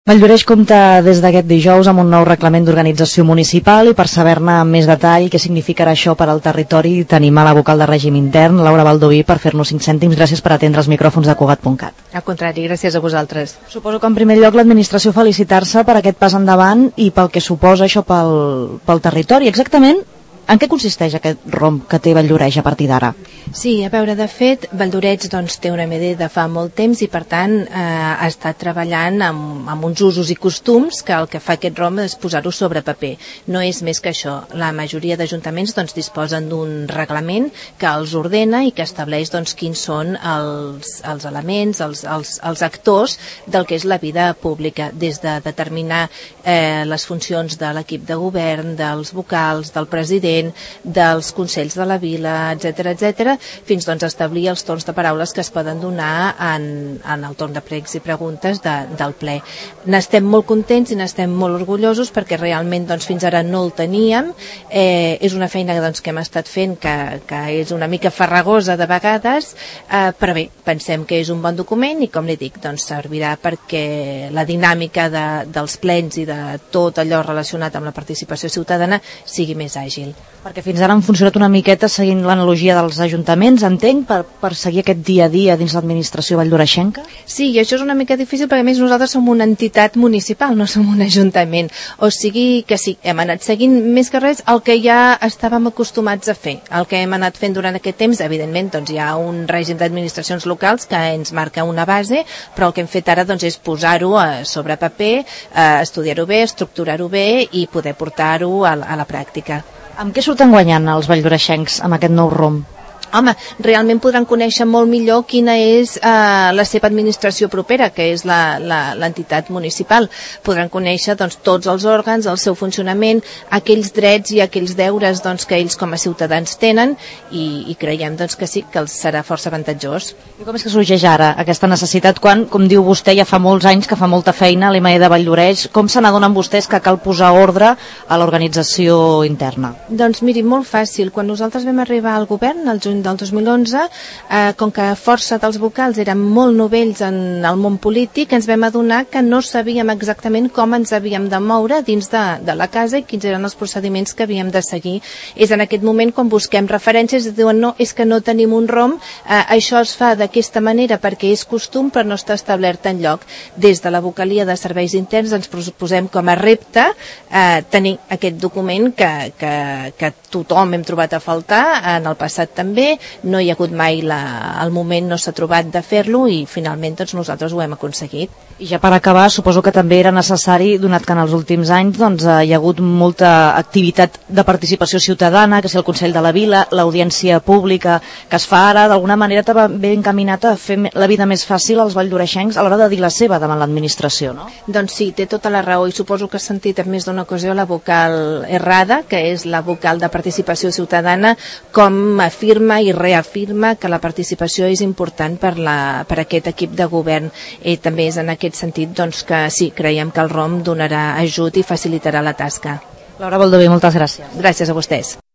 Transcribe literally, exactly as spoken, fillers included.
Valldoreix compta des d'aquest dijous amb un nou reglament d'organització municipal i per saber-ne amb més detall què significarà això per al territori tenim a la vocal de règim intern, Laura Baldoví, per fer-nos cinc cèntims. Gràcies per atendre els micròfons de Cugat punt cat. Al contrari, gràcies a vosaltres. Suposo que en primer lloc l'administració felicitar-se per aquest pas endavant i pel que suposa això pel, pel territori. Exactament, en què consisteix aquest romb que té Valldoreix a partir d'ara? Sí, a veure, de fet, Valldoreix doncs, té una M D de fa molt temps i, per tant, eh, ha estat treballant amb, amb uns usos i costums que el que fa aquest romb és posar-ho sobre paper. No és més que això. La majoria d'ajuntaments doncs, disposen d'un reglament que els ordena i que estableix doncs, quins són els, els elements, els, els, els actors del que és la vida pública, des de determinar eh, les funcions de l'equip de govern, dels vocals, del president, dels consells de la vila, etcètera, etcètera, fins doncs a establir els torns de paraules que es poden donar en, en el torn de pregs i preguntes de, del ple. N'estem molt contents i n'estem molt orgullosos perquè realment doncs, fins ara no el teníem. Eh, és una feina doncs, que hem estat fent que, que és una mica farragosa de vegades, eh, però bé, pensem que és un bon document i, com li dic, doncs, servirà perquè la dinàmica de, dels plens i de tot allò relacionat amb la participació ciutadana sigui més àgil. Perquè fins ara han funcionat una miqueta seguint l'analogia dels ajuntaments, entenc, per, per seguir aquest dia a dia dins l'administració valldoreixenca? Sí, i això és una mica difícil perquè, a més, nosaltres som una entitat municipal, no som un ajuntament. O sigui que sí, hem anat seguint més que res el que ja estàvem acostumats a fer. El que hem anat fent durant aquest temps, evidentment, doncs, hi ha un règim d'administracions locals que ens marca una base, però el que hem fet ara doncs, és posar-ho sobre paper, eh, estudiar-ho bé, estructurar-ho bé i poder portar-ho a, a la pràctica. Amb què surten guanyant els valldoreixencs amb aquest nou romb? Home, realment podran conèixer molt millor quina és eh, la seva administració propera, que és l'entitat municipal. Podran conèixer doncs, tots els òrgans, el seu funcionament, aquells drets i aquells deures doncs, que ells com a ciutadans tenen i, i creiem doncs, que sí, que els serà força avantatjós. I com és que sorgeix ara aquesta necessitat quan, com diu vostè, ja fa molts anys que fa molta feina a l'E M E de Valldoreix? Com se n'adonen vostès que cal posar ordre a l'organització interna? Doncs miri, molt fàcil. Quan nosaltres vam arribar al govern, al juny del dos mil onze, eh, com que força dels vocals eren molt novells en el món polític, ens vam adonar que no sabíem exactament com ens havíem de moure dins de, de la casa i quins eren els procediments que havíem de seguir. És en aquest moment quan busquem referències i diuen no, és que no tenim un romb, eh, això es fa d'aquesta manera perquè és costum però no està establert en lloc. Des de la vocalia de serveis interns ens proposem com a repte eh, tenir aquest document que, que, que tothom hem trobat a faltar, en el passat també, no hi ha hagut mai la, el moment, no s'ha trobat de fer-lo i finalment doncs, nosaltres ho hem aconseguit. I ja per acabar, suposo que també era necessari, donat que en els últims anys doncs, eh, hi ha hagut molta activitat de participació ciutadana, que és el Consell de la Vila, l'audiència pública que es fa ara, d'alguna manera també encaminat a fer la vida més fàcil als valldoreixencs a l'hora de dir la seva davant l'administració, no? Doncs sí, té tota la raó i suposo que has sentit en més d'una ocasió la vocal errada, que és la vocal de participació ciutadana, com afirma i reafirma que la participació és important per, la, per aquest equip de govern. I també és en aquest sentit doncs, que sí, creiem que el romb donarà ajut i facilitarà la tasca. Laura Baldoví, moltes gràcies. Gràcies a vostès.